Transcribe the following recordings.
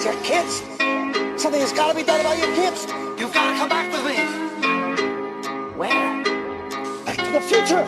your kids. Something has got to be done about your kids. You've got to come back with me. Where? Back to the future.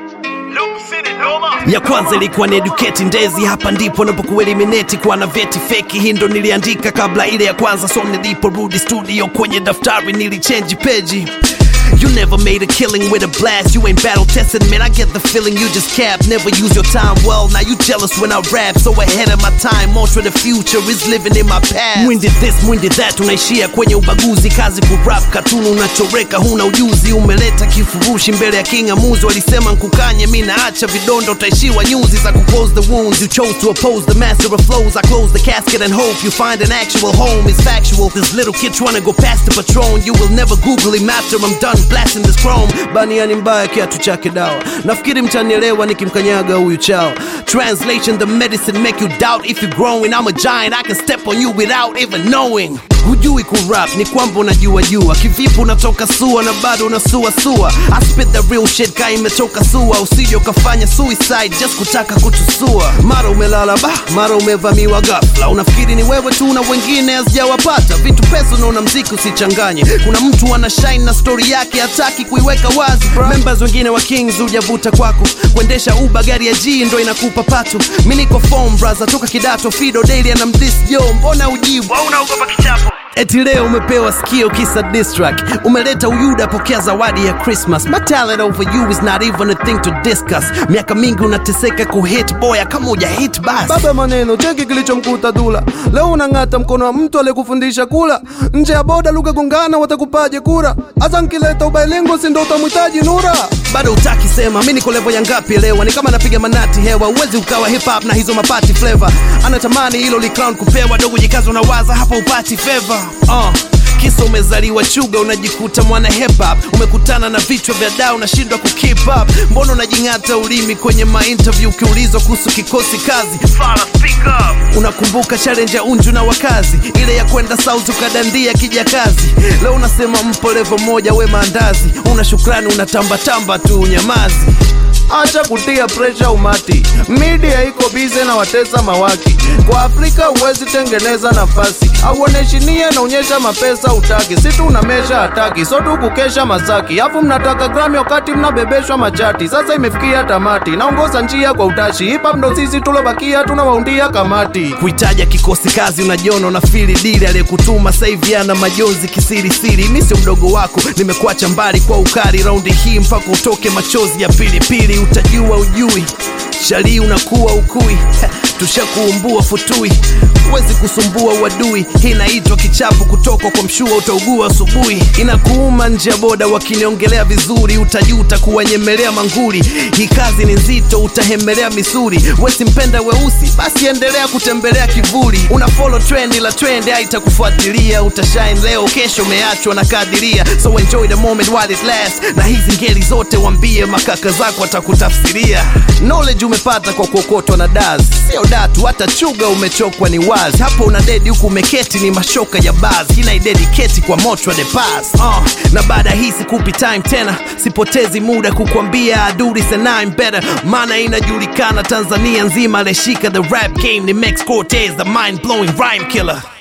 Ya kwanza ilikuwa ni educate ndezi. Hapa ndipo napokueliminate kwa na vyeti feki. Hii ndo niliandika kabla ile ya kwanza. So niliporudi studio kwenye daftari nilichange page. You never made a killing with a blast. You ain't battle tested, man, I get the feeling you just capped. Never use your time well, now you jealous when I rap. So ahead of my time, Montre the future is living in my past. Mwindi this, mwindi that, unaishia kwenye ubaguzi. Kazi kurap, katunu unachoreka, huna ujuzi. Umeleta kifurushi mbele ya king amuzi. Walisema nkukanye, mina acha vidondo. Utaishiwa nyuzi za kuclose the wounds. You chose to oppose the master of flows. I close the casket and hope you find an actual home. It's factual, this little kid trying to go past the Patron. You will never Google him after I'm done blasting this chrome. Baniani mbaya kiatu chake dawa. Nafikiri mtanielewa nikimkanyaga huyu chao. Translation, the medicine make you doubt if you're growing. I'm a giant, I can step on you without even knowing. Hujui kurap, ni kwamba unajua jua. Kivipu unatoka sua na bado unasua sua. I spit the real shit ka imetoka sua. Usije ukafanya suicide just kutaka kutusua. Mara umelala mara umevamiwa ghafla. Unafikiri ni wewe tu na wengine hazijawapata. Vitu pesa na muziki usichanganye. Kuna mtu ana shine na story yake hataki kuiweka wazi. Members wengine wa Kings hujavuta kwako. Kuendesha Uber gari ya G ndo inakupa pato. Mimi niko form brother toka kidato. Fido daily anamdiss yo, mbona ujibu? Wewe unaogopa kichapo. Eti leo umepewa sikio kisa diss track. Umeleta uyuda pokea zawadi ya Christmas. My talent over you is not even a thing to discuss. Miaka mingi unateseka kuhit boy kama uja hit bass. Baba maneno cheki kilichomkuta Dula. Leo unangata mkono wa mtu aliyekufundisha kula. Nje ya boda lugha gongana watakupaje kura. Asa nkileta ubailingo si ndo utamhitaji Nura. Bado utaki sema mimi niko level ya ngapi leo. Ni kama napiga manati hewa. Uwezi ukawa hip hop na hizo mapati flavor. Anatamani hilo li clown kupewa. Dogo jikazo unawaza hapa upati favor. Kisa umezaliwa chuga unajikuta mwana hip hop. Umekutana na vichwa vya dao unashindwa kukeep up. Mbona unajingata ulimi kwenye ma-interview ukiulizwa kuhusu kikosi kazi? Fala speak up. Unakumbuka challenge ya Unju na wakazi. Ile ya kwenda South ukadandia kijakazi. Leo unasema mpo level moja we maandazi. Una shukrani unatamba tu nyamazi. Acha kutia pressure umati. Media iko busy na watesa mawaki. Kwa Afrika uwezi tengeneza nafasi. Auoneshi nia naonyesha mapesa utaki. Situ unamesha hataki. So tu kukesha Masaki. Hafu mnataka Grammy wakati mnabebeshwa machati. Sasa imefikia tamati. Naongoza njia kwa utashi. Hip hop ndo sisi tulobakia tunawaundia kamati. Kuitaja kikosi kazi unajiona unafili dili. Aliyekutuma saivi ana majonzi kisiri siri. Mimi sio mdogo wako nimekuacha mbali kwa ukali. Raundi hii mpaka utoke machozi ya pilipili. Utajua ujui shali unakuwa ukui. Tushakuumbua futui. Uwezi kusumbua uadui. Hii inaitwa kichapo kutoka kwa mshua utaugua asubuhi. Inakuuma nje ya boda wakiniongelea vizuri. Utajuta kuwanyemelea manguli. Hii kazi ni nzito utahemelea misuri. Wesi mpenda weusi basi endelea kutembelea kivuli. Una follow trend ila trend haitakufuatilia. Utashine leo kesho umeachwa na kadiria. So enjoy the moment while it lasts. Na hizi ngeli zote wambie makaka zako watakutafsiria. Knowledge umepata kwa kuokotwa na daz. Sio datu hata chuga umechokwa ni wazi. Hapo una dedi huku umeketi ni mashoka ya buzz. Hina idedicate kwa Montre the past. Na baada hii sikupi time tena. Sipotezi muda kukwambia aduri sena I'm better. Maana inajulikana Tanzania nzima. Leshika the rap game ni Max Cortez the mind blowing rhyme killer.